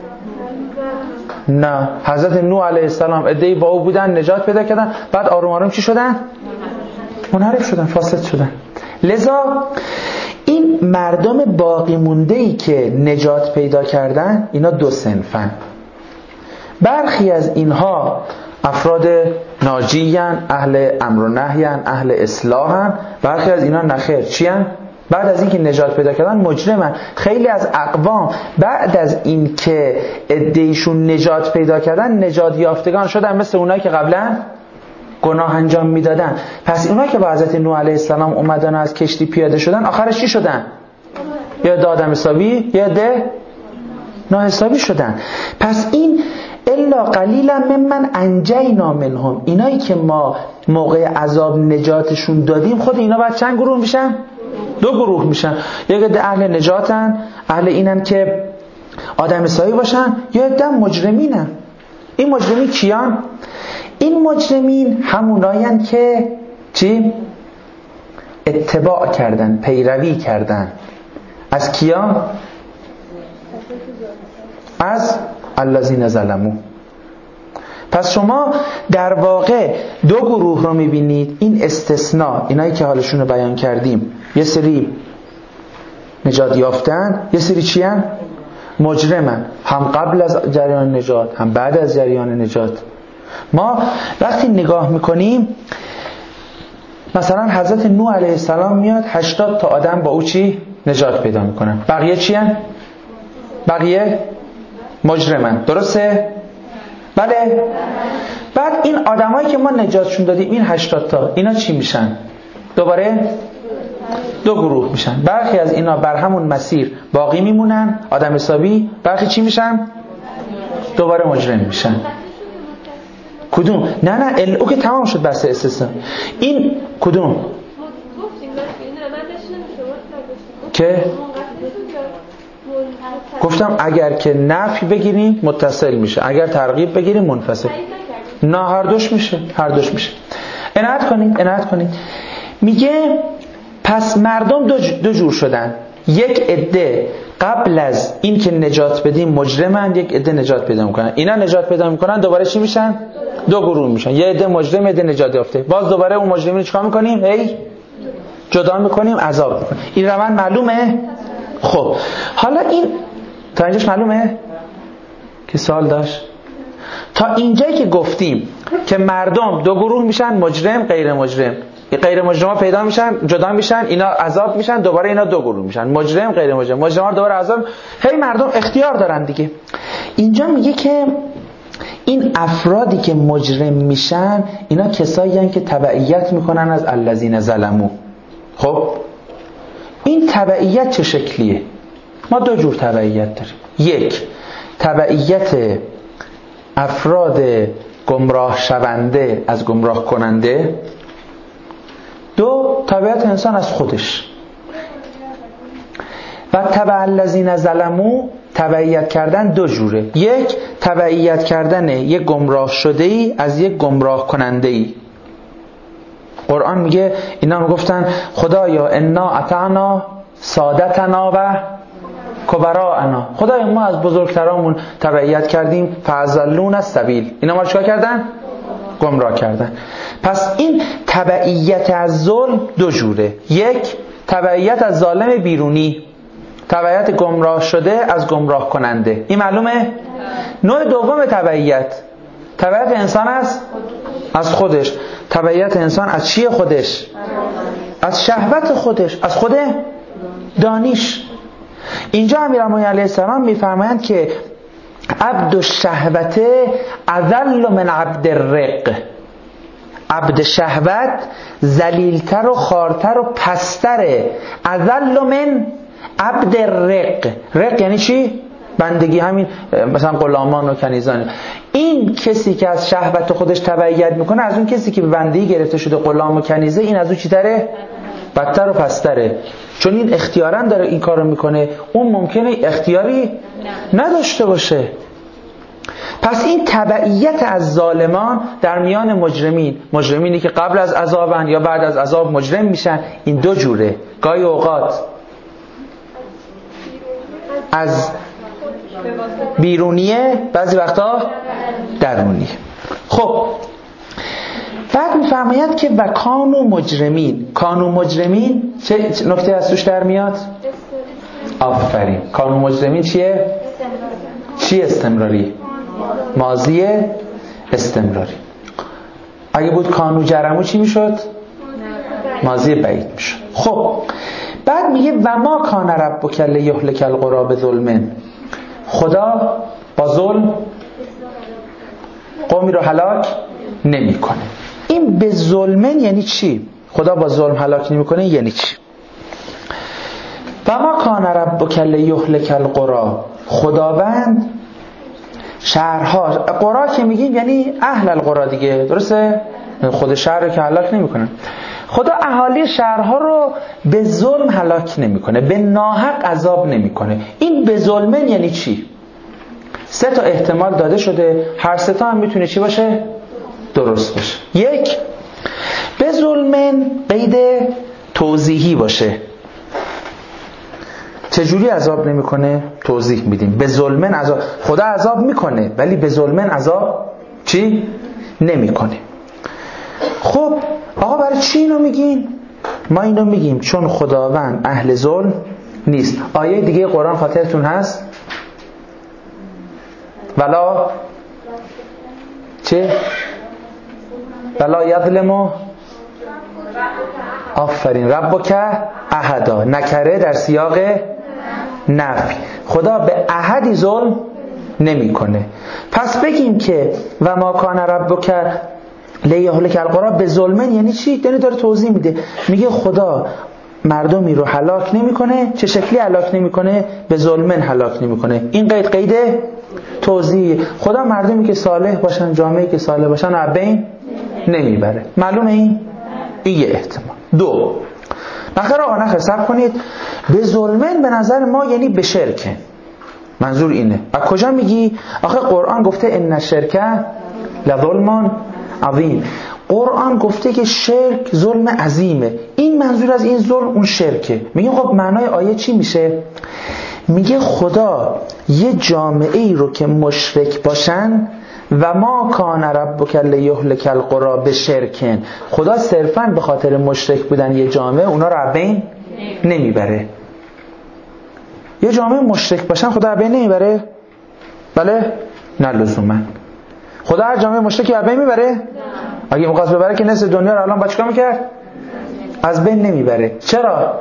نه. حضرت نوح علیه السلام عده‌ای با او بودن، نجات پیدا کردن، بعد آروم آروم چی شدن؟ منحرف شدن، فاسد شدن. لذا این مردم باقی مونده ای که نجات پیدا کردن اینا دو صنفن. برخی از اینها افراد ناجیان، اهل امر و نهیان، اهل اصلاحن. برخی از اینا نخیر، چیان؟ بعد از اینکه نجات پیدا کردن مجرمن. خیلی از اقوام بعد از اینکه عده‌ایشون نجات پیدا کردن نجات یافتگان شدن، مثل اونایی که قبلا گناه انجام میدادن. پس اونایی که با حضرت نوح علیه السلام اومدن از کشتی پیاده شدن، آخرش چی شدن؟ یا عده آدم حسابی یا عده ناحسابی شدن. پس این الا قلیلا ممن انجینا منهم، اینایی که ما موقع عذاب نجاتشون دادیم، خود اینا بعد چند گروه میشن؟ دو گروه میشن. یک عده اهل نجاتن، اهل اینن که آدم حسابی باشن، یا عده مجرمینن. این مجرمین کیان؟ این مجرمین همونایین که چی؟ اتباع کردن، پیروی کردن. از کیا؟ از الذین ظلموا. پس شما در واقع دو گروه رو میبینید. این استثناء، اینایی که حالشون رو بیان کردیم، یه سری نجات یافتن، یه سری چی هن؟ مجرمن، هم قبل از جریان نجات هم بعد از جریان نجات. ما وقتی نگاه میکنیم مثلا حضرت نوح علیه السلام میاد هشتاد تا آدم با او چی؟ نجات پیدا میکنن. بقیه چی هن؟ بقیه مجرمن، درسته؟ بله. بعد این آدمایی که ما نجاتشون دادیم، این هشتاد تا، اینا چی میشن؟ دوباره دو گروه میشن. برخی از اینا بر همون مسیر باقی میمونن، آدم حسابی. برخی چی میشن؟ دوباره مجرم میشن. کدوم؟ نه نه ال... او که تمام شد بحث استثناء. این کدوم؟ که گفتم اگر که نفی بگیریم متصل میشه، اگر ترغیب بگیریم منفصل. نه هر دوش میشه، هر دوش میشه. عنایت کنید، عنایت کنید. میگه پس مردم دو, ج... دو جور شدن. یک عده قبل از این که نجات بدیم مجرمن، یک عده نجات پیدا میکنن. اینا نجات پیدا میکنن، دوباره چی میشن؟ دو گروه میشن. یه عده مجرم، یه عده نجات یافته. باز دوباره اون مجرمین رو چیکار میکنیم؟ هی جدا میکنیم، عذاب میکنیم. این روند معلومه؟ خب حالا این تا اینجاش معلومه؟ که سوال داشت؟ تا اینجایی که گفتیم که مردم دو گروه میشن، مجرم، غیر مجرم. غیر مجرم پیدا میشن، جدا میشن، اینا عذاب میشن، دوباره اینا دو گروه میشن، مجرم، غیر مجرم. مجرم دوباره عذاب. هی مردم اختیار دارن دیگه. اینجا میگه که این افرادی که مجرم میشن، اینا کسایی هستن که تبعیت میکنن از الذین ظلموا. خب این تبعیت چه شکلیه؟ ما دو جور تبعیت داریم. یک، تبعیت افراد گمراه شونده از گمراه کننده. دو، تبعیت انسان از خودش. و تبع الذین ظلموا، تبعیت کردن دو جوره. یک، تبعیت کردن یک گمراه شده ای از یک گمراه کننده ای. قرآن میگه اینا میگفتن خدایا انا اطعنا سادتنا و کبراءنا، خدایا ما از بزرگترامون تبعیت کردیم فاضلون السبیل، اینا ما چیکار کردن؟ گمراه کردن. پس این تبعیت از ظلم دو جوره، یک تبعیت از ظالم بیرونی، تبعیت گمراه شده از گمراه کننده، این معلومه؟ نوع دوم تبعیت، تبعیت انسان از از خودش. تبعیت انسان از چی خودش؟ از شهوت خودش، از خود دانیش. اینجا امیرالمومنین علیه السلام میفرمایند که عبد الشهوت اذل من عبد الرق، عبد شهوت ذلیلتر و خارتر و پستره، اذل من عبد الرق. رق یعنی چی؟ بندگی، همین مثلا غلامان و کنیزان. این کسی که از شهوت خودش تبعیت میکنه از اون کسی که به بندگی گرفته شده غلام و کنیزه، این از اون چی تره؟ بدتر و پستره، چون این اختیاراً داره این کارو میکنه، اون ممکنه اختیاری نداشته باشه. پس این تبعیت از ظالمان در میان مجرمین، مجرمینی که قبل از عذابن یا بعد از عذاب مجرم میشن، این دو جوره. گاهی اوقات از بیرونیه، بعضی وقتا درونیه. خب بعد میفرماید که و کانو مجرمین، کانو مجرمین چه نکته از توش در میاد؟ آفرین. کانو مجرمین چیه؟ چی استمراری؟ ماضی استمراری. اگه بود کانو جرمو چی میشد؟ ماضی بعید میشد. خب بعد میگه و ما کان ربک لیهلک القری بظلم، خدا با ظلم قومی رو هلاک نمیکنه. این به ظلمن یعنی چی؟ خدا با ظلم هلاک نمیکنه یعنی چی؟ و ما کان ربک لیهلک القری، خداوند شهرها، قرا که میگیم یعنی اهل القرا دیگه، درسته؟ خود شهر رو که هلاک نمیکنه. خدا اهالی شهرها رو به ظلم هلاک نمیکنه، به ناحق عذاب نمیکنه. این به ظلمن یعنی چی؟ سه تا احتمال داده شده، هر سه تا هم میتونه چی باشه؟ درست باشه. یک، به ظلمن قید توضیحی باشه. چجوری عذاب نمیکنه؟ توضیح میدیم. به ظلمن عذاب، خدا عذاب میکنه ولی به ظلمن عذاب چی؟ نمیکنه. خب آقا برای چی اینو میگین؟ ما اینو میگیم چون خداوند اهل ظلم نیست. آیه دیگه قرآن خاطرتون هست؟ ولا چه؟ ولا یظلمو، آفرین، ربک احدا، نکره در سیاق نفی. خدا به احدی ظلم نمیکنه. پس بگیم که و ما کان ربک لیهلک القری به ظلمن یعنی چی؟ یعنی داره توضیح میده، میگه خدا مردمی رو هلاک نمیکنه. چه شکلی هلاک نمیکنه؟ به ظلمن هلاک نمیکنه. این قید قید توضیح. خدا مردمی که صالح باشن، جامعه‌ای که صالح باشن از بین نمیبره. معلومه این؟ این یه احتمال. دو، نخیر آقا نخیر صبر کنید، به ظلمن به نظر ما یعنی به شرک. منظور اینه. از کجا میگی؟ آخه قرآن گفته ان الشرک لظلم عظیم. قرآن گفته که شرک ظلم عظیمه. این منظور از این ظلم اون شرکه. میگه خب معنای آیه چی میشه؟ میگه خدا یه جامعه ای رو که مشرک باشن و ما کان ربک لیهلک القری بشرکن، خدا صرفاً به خاطر مشرک بودن یه جامعه اونا رو از بین نمیبره. یه جامعه مشرک باشن خدا از بین نمیبره؟ بله؟ نه لزوما. خدا هر جامعه مشرکی از بین میبره؟ نه. اگه می‌خواست ببره که نصف دنیا رو الان با چیکار میکرد؟ از بین نمیبره. چرا؟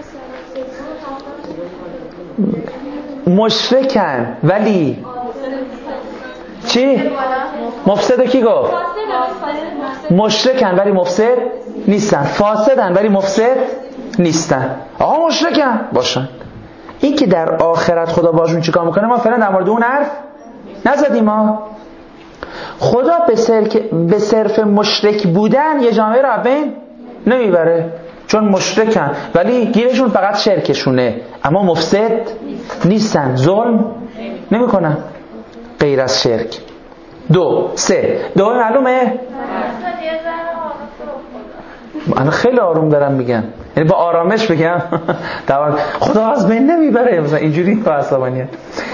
مشرکن ولی چی؟ مفسد کی گفت؟ مشرکن ولی مفسد نیستن. فاسدن ولی مفسد نیستن. آقا مشرکن باشن. این که در آخرت خدا باشون چیکار میکنه ما فعلا در مورد اون حرف نزدیم. ما خدا به صرف به صرف مشرک بودن یه جامعه رو بین نمیبره، چون مشرکن ولی گیرشون فقط شرکشونه، اما مفسد نیستن، ظلم نمیکنن غیر از شرک. دو، سه. دو معلومه؟ من خیلی آروم دارم میگم، یعنی با آرامش بگم خدا از بین نمیبره مثلا اینجوری با عصبانیت.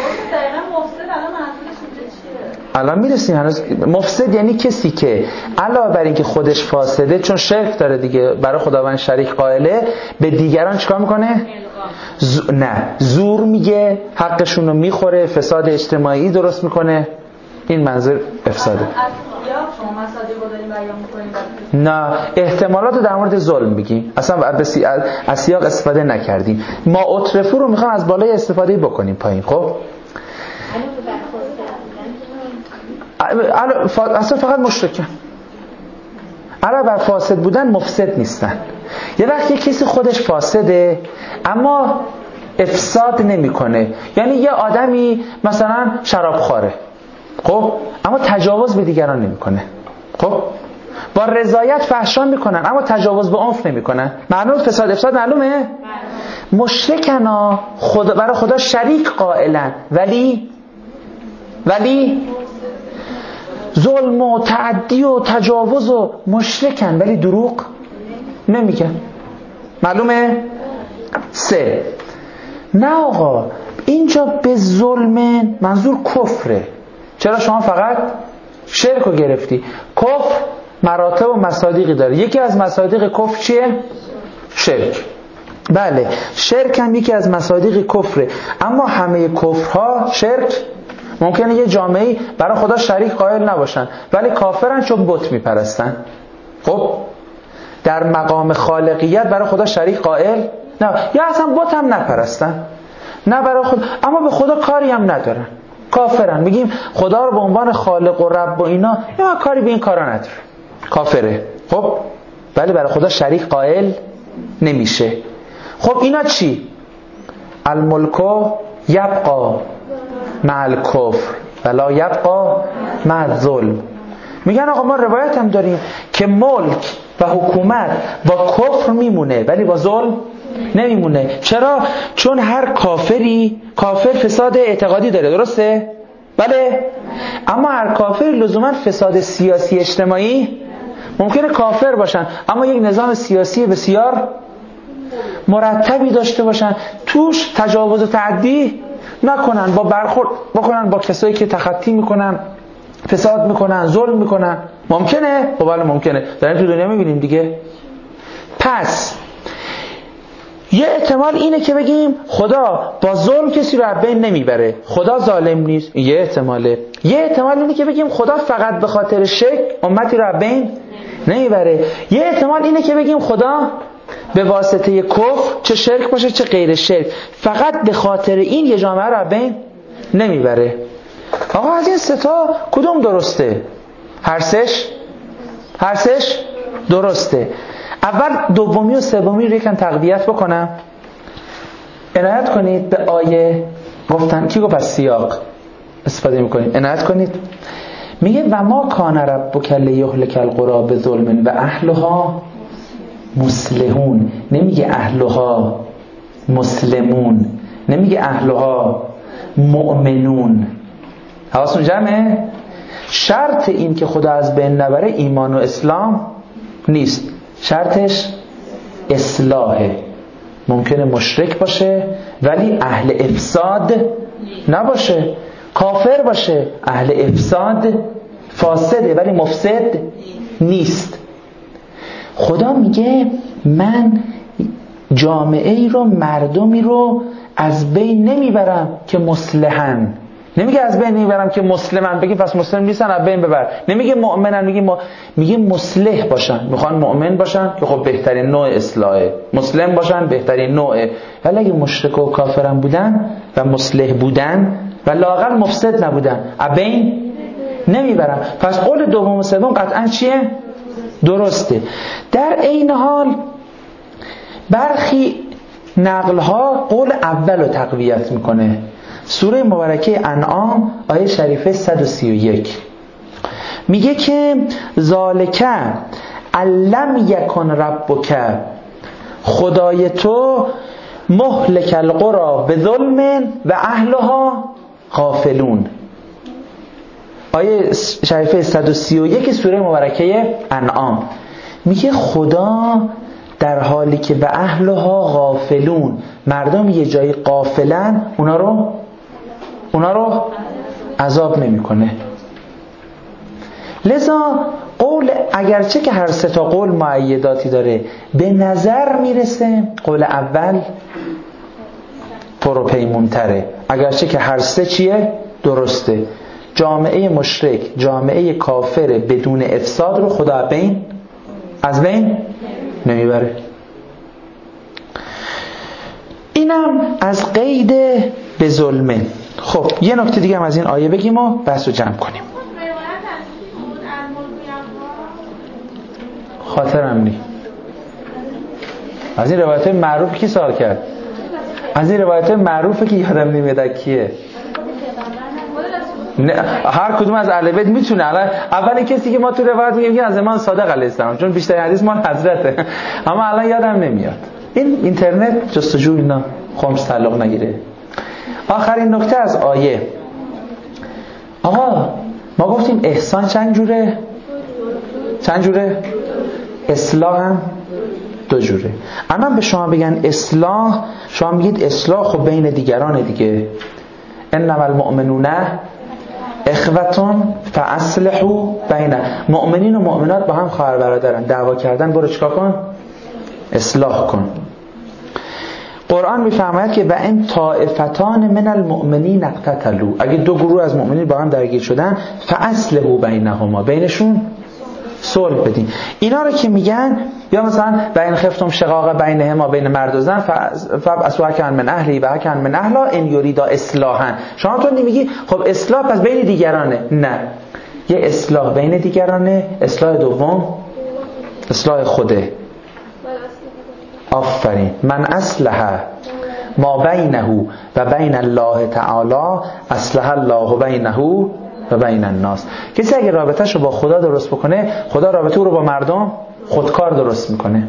الان میرسیم هنوز. مفسد یعنی کسی که علاوه بر اینکه خودش فاسده، چون شرک داره دیگه، برای خداوند شریک قائله، به دیگران چیکار میکنه؟ ز... نه زور میگه، حقشون رو میخوره، فساد اجتماعی درست میکنه. این منظور افساده. نه احتمالات رو در مورد ظلم بگیم، اصلا از سیاق استفاده نکردیم. ما اطرفو رو میخوام از بالای استفاده بکنیم پایین. خب اصلا فقط مشرکن، علاوه بر فاسد بودن مفسد نیستن. یه وقتی کسی خودش فاسده اما افساد نمیکنه، یعنی یه آدمی مثلا شرابخواره، خب اما تجاوز به دیگران نمیکنه، خب با رضایت فحشا میکنن اما تجاوز به عنف نمیکنن، معلوم فساد افساد معلومه. مشرکنا خدا برای خدا شریک قائلن، ولی ولی ظلم و تعدی و تجاوز و مشرکن ولی دروغ نمیگن. معلومه؟ سه، نه آقا اینجا به ظلم منظور کفره. چرا شما فقط شرک رو گرفتی؟ کفر مراتب و مصادیقی داره. یکی از مصادیق کفر چیه؟ شرک. بله شرک هم یکی از مصادیق کفره، اما همه کفرها شرک. ممکنه یه جامعه‌ای برای خدا شریک قائل نباشن ولی کافرن چون بت میپرستن، خب در مقام خالقیت برای خدا شریک قائل نه، یا اصلا بت هم نپرستن، نه برای خدا، اما به خدا کاری هم ندارن، کافرن. میگیم خدا رو به عنوان خالق و رب و اینا، یا کاری به این کارا نداره، کافره. خب ولی برای خدا شریک قائل نمیشه. خب اینا چی؟ الملک یبقا مع الکفر ولا یبقا مع الظلم. میگن آقا ما روایت هم داریم که ملک و حکومت با کفر میمونه ولی با ظلم نمیمونه. چرا؟ چون هر کافری، کافر فساد اعتقادی داره، درسته؟ بله. اما هر کافری لزوما فساد سیاسی اجتماعی، ممکنه کافر باشن اما یک نظام سیاسی بسیار مرتبی داشته باشن، توش تجاوز و تعدی نکنن، با برخورد بکنن با کسایی که تخطی میکنن، فساد میکنن، ظلم میکنن. ممکنه؟ خب بله ممکنه، در این تو دنیا میبینیم دیگه. پس یه احتمال اینه که بگیم خدا با ظلم کسی رو از بین نمیبره، خدا ظالم نیست، یه احتماله. یه احتمال اینه که بگیم خدا فقط به خاطر شرک امتی رو از بین نمیبره. یه احتمال اینه که بگیم خدا به واسطه کفر، چه شرک باشه چه غیر شرک، فقط به خاطر این یه جامعه رو از بین نمیبره. آقا از این سه تا کدوم درسته؟ هر سش هر سش درسته. اول دومی و سومی رو یکم تقویت بکنم. عنایت کنید به آیه، گفتن کی گفت از سیاق استفاده میکنید، عنایت کنید. میگه و ما کان ربک لیهلک القری بظلم و اهلها مصلحون، نمیگه اهلها مسلمون، نمیگه اهلها مؤمنون. حواستون جمعه؟ شرط این که خدا از بین نبره ایمان و اسلام نیست، شرطش اصلاحه. ممکنه مشرک باشه ولی اهل افساد نباشه، کافر باشه اهل افساد، فاسده ولی مفسد نیست. خدا میگه من جامعه ای رو، مردمی رو از بین نمیبرم که مصلحن. نمیگه از بین نمیبرم که مسلمن، بگی پس مسلم نیستن از بین ببر. نمیگه مؤمنن، میگه م... میگه مصلح باشن. میخوان مؤمن باشن که خب بهترین نوع اصلاحه، مسلم باشن بهترین نوعه. ولی اگه مشرک و کافرن بودن و مصلح بودن و لااقل مفسد نبودن از بین نمیبرم. پس قول دوم و سوم قطعا چیه؟ درسته. در این حال برخی نقل‌ها قول اول رو تقویت میکنه. سوره مبارکه انعام آیه شریفه صد و سی و یک میگه که ذالک علم یکن ربک، خدای تو مهلک القری بظلم و اهلها غافلون. آیه شریفه صد و سی و یک سوره مبارکه انعام میگه خدا در حالی که به اهلها غافلون، مردم یه جایی غافلن، اونا رو اونا رو عذاب نمیکنه. لذا قول اگرچه که هر سه تا قول مؤیداتی داره، به نظر میرسه قول اول پروپیمونتره، اگرچه که هر سه چیه؟ درسته. جامعه مشرک، جامعه کافر بدون افساد رو خدا بین از بین نمیبره. اینم از قید به ظلمه. خب یه نکته دیگه هم از این آیه بگیم و بحث رو جمع کنیم. خاطرم نی از این روایت معروف کی سوال کرد؟ از این روایت معروفه که یادم نمیاد کیه. نه هر کدوم از اهل بیت میتونه. اول کسی که ما تو روایت میگیم از امام صادق علیه السلام، چون بیشتر حدیث مال حضرته، اما الان یادم نمیاد. این اینترنت جستجو اینا خمس تعلق نگیره. آخرین نکته از آیه، آقا ما گفتیم احسان چند جوره؟ چند جوره؟ اصلاح هم دو جوره. اما به شما بگن اصلاح، شما میگید اصلاح خب بین دیگران دیگه. انما المؤمنون اخوتون فاصلحوا بین، مؤمنین و مؤمنات با هم خواهر برادرن، دعوا کردن برو چیکار کن؟ اصلاح کن. قرآن میفرماید که و ان طائفتان من المؤمنین اقتتلوا، اگه دو گروه از مؤمنین با هم درگیر شدن فاصلحوا بینهما، بینشون صلح بدین. اینا رو که میگن، یا مثلا و ان خفتم شقاق بینهما، بین مرد و زن فابعثوا حکما من اهلی و حکما من اهلها ان یریدا اصلاحا. شما تو نمیگی خب اصلاح پس بین دیگرانه، نه، یه اصلاح بین دیگرانه، اصلاح دوم اصلاح خوده. آفرین. من اصلح ما بینه و بین الله تعالی اصلح الله بینه و بین الناس. کسی اگه رابطه‌شو با خدا درست بکنه، خدا رابطه او رو با مردم خودکار درست میکنه.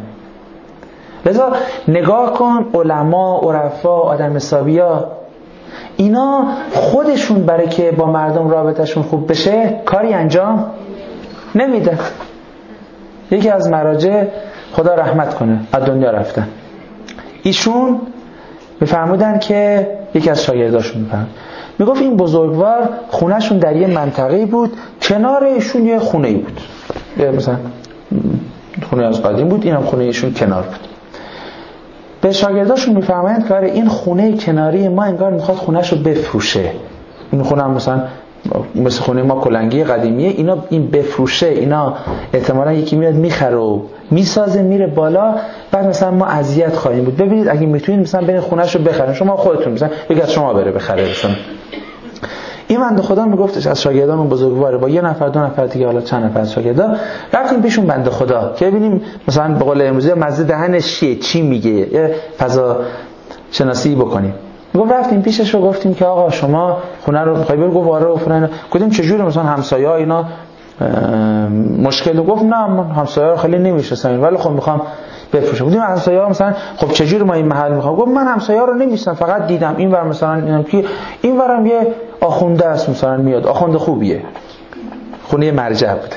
لذا نگاه کن علما، عرفا، آدم حسابیا، اینا خودشون برای که با مردم رابطه‌شون خوب بشه کاری انجام نمیده. یکی از مراجع خدا رحمت کنه از دنیا رفتن، ایشون میفرمودن که یکی از شاگرداشون میفرمود، میگفت این بزرگوار خونهشون در یه منطقه‌ای بود، کنار ایشون یه خونه‌ای بود، یه مثلا خونه از قدیم بود، اینم خونه ایشون کنار بود. به شاگرداشون میفرمایند که این خونه کناری ما انگار میخواد خونهشو بفروشه، این خونه هم مثلا مثل خونه ما کلنگی قدیمیه، اینا این بفروشه، اینا احتمالاً یکی میاد میخره و میسازه میره بالا، بعد مثلا ما اذیت خواهیم بود. ببینید اگه میتونید مثلا برین خونهشو بخرین، شما خودتون مثلا یکی از شما بره بخره. مثلا این بنده خدا میگفتش از شاگردان اون بزرگواره با یه نفر دو نفر دیگه، حالا چند نفر از شاگردا رفتیم پیشون بنده خدا که ببینیم مثلا به قول امروزی مزه دهنش چیه، چی میگه، یه فضا شناسی بکنیم. گفت رفتیم پیشش و گفتیم که آقا شما خونه رو می‌خوای بری؟ گفت آره. فلان. گفتیم چجوری مثلا همسایه‌ها اینا مشکل؟ گفت نه من همسایه‌ها رو خیلی نمی‌شناسم ولی خب می‌خوام بفروشم. گفتیم همسایه‌ها مثلا خب چجوری ما این محل می‌خوام؟ گفت من همسایه‌ها رو نمی‌شناسم، فقط دیدم اینور مثلا اینم که اینورم یه آخونده است مثلا میاد، آخونده خوبیه، خونه مرجع بوده.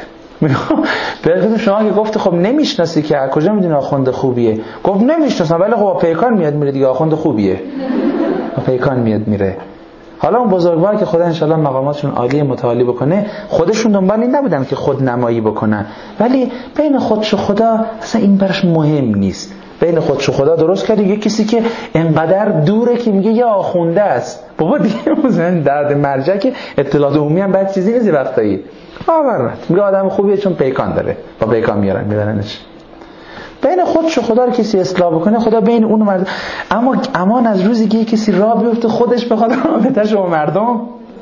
بگم شما که گفت خب نمی‌شناسی که از کجا می‌دونی آخونده خوبیه؟ گفت نمی‌شناسم ولی خب پیکان میاد میره دیگه، آخونده خوبیه، پیکان میاد میره. حالا اون بزرگوار که خدا انشالله مقاماتشون عالی متعالی بکنه، خودشون دنبال این نبودن که خود نمایی بکنن، ولی بین خودش و خدا اصلا این براش مهم نیست. بین خودش و خدا درست کرده یه کسی که انقدر دوره که میگه یه آخونده است. بابا دیگه مثلا درد مرجع که اطلاعات عمومی هم بعد چیزی نیست وقتایی. آورد میگه آدم خوبیه چون پیکان داره، با پیکان میارن میبرنش. بین خودش و خدا رو کسی اصلاح بکنه، خدا بین اون و مردم. اما امان از روزی که کسی راه بیفته خودش بخواد رابطه‌ش با مردم،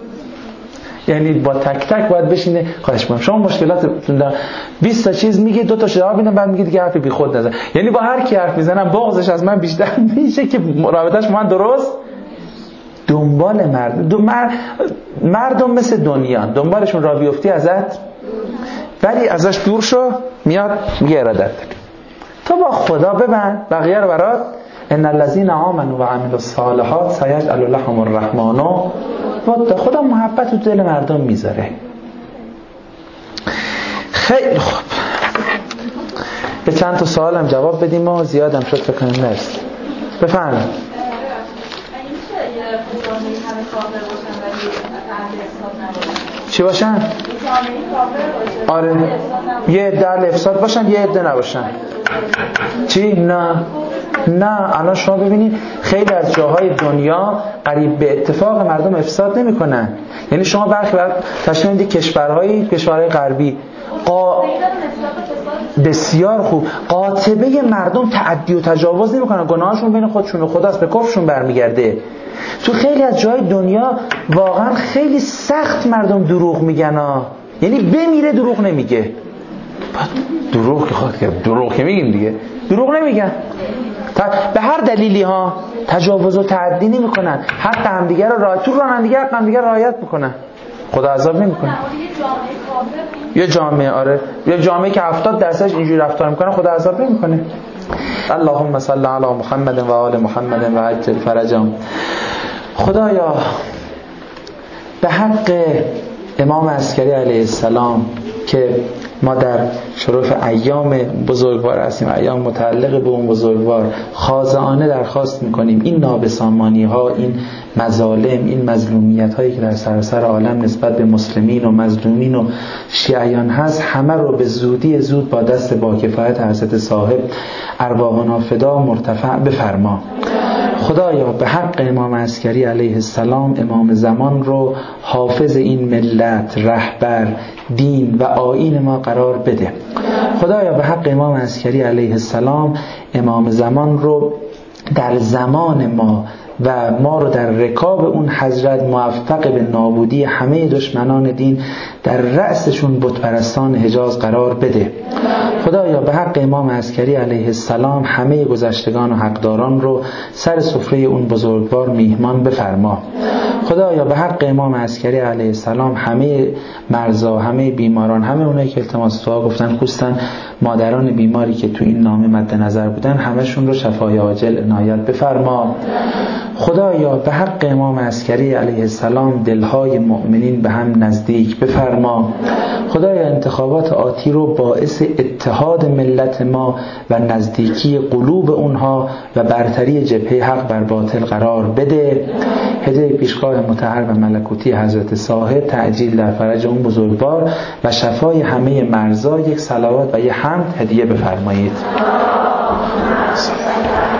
یعنی با تک تک باید بشینه. خواهش می‌کنم شما مشکلاتتون دارن، بیست تا چیز میگه، دو تا جواب میدن، بعد میگه دیگه حرفی بی خود نزن. یعنی با هر کی حرف میزنم بغضش از من بیشتر میشه که رابطه‌اش با من درست. دنبال مردم دو مر... مردم مثل دنیا، دنبالشون راه بیفتی ازت، ولی ازش دور شو میاد میگه ارادت. تو با خدا ببند، بقیه رو برات. ان الذين آمنوا وعملوا الصالحات سيجعل لهم الرحمن ودا. خدا محبت تو دل مردم میذاره. خیلی خوب. به چند تا سوالم جواب بدیم و زیادم شد فکر کنم نرسید. بفرمایید. چی باشن؟ آره یه عده اهل افساد باشن یه عده نباشن. چی؟ نه نه الان شما ببینید خیلی از جاهای دنیا قریب به اتفاق مردم افساد نمی‌کنن. یعنی شما برخی وقت تشریح میدید کشورهای کشورهای غربی قا... بسیار خوب قاطبه مردم تعدی و تجاوز نمی‌کنن، گناهاشون بین خودشون و خداست، به کفرشون برمیگرده. تو خیلی از جای دنیا واقعا خیلی سخت مردم دروغ میگن ها. یعنی بمیره دروغ نمیگه. دروغ که خواهد کرد دروغ که میگیم دیگه دروغ نمیگن به هر دلیلی ها. تجاوز و تعدی نمیکنن، حق همدیگه رو رعایت، تو رانندگی حق همدیگه رو رعایت میکنن، خدا عذاب نمیکنه. یه جامعه آره یه جامعه که هفتاد درصدش اینجوری رفتار میکنه خدا عذاب نمیکنه. اللهم صل علی محمد و آل محمد و عجل فرجهم. خدایا به حق امام عسکری علیه السلام که ما در شرف ایام بزرگوار هستیم، ایام متعلق به اون بزرگوار، خاضعانه درخواست میکنیم این نابسامانی ها، این مظالم، این مظلومیت هایی که در سراسر عالم نسبت به مسلمین و مظلومین و شیعیان هست، همه رو به زودی زود با دست با کفایت حضرت صاحب ارواحنا فدا مرتفع بفرما. خدایا به حق امام عسکری علیه السلام امام زمان رو حافظ این ملت، رهبر، دین و آیین ما قرار بده. خدایا به حق امام عسکری علیه السلام امام زمان رو در زمان ما و ما رو در رکاب اون حضرت موفق به نابودی همه دشمنان دین در رأسشون بتپرستان حجاز قرار بده. خدایا به حق امام عسکری علیه السلام همه گذشتگان و حقداران رو سر سفره اون بزرگوار میهمان بفرما. خدایا به حق امام عسکری علیه السلام همه مرضا، همه بیماران، همه اونایی که التماس دعا گفتن، خصوصا مادران بیماری که تو این نامه مد نظر بودن، همشون رو شفای عاجل عنایت بفرما. خدایا به حق امام عسکری علیه السلام دلهای مؤمنین به هم نزدیک بفرما. خدایا انتخابات آتی رو باعث اتحاد ملت ما و نزدیکی قلوب اونها و برتری جبهه حق بر باطل قرار بده. هدیه پیشگاه مطهر و ملکوتی حضرت صاحب، تعجیل در فرج اون بزرگوار و شفای همه مرضا، یک صلوات و یک حمد هدیه بفرمایید.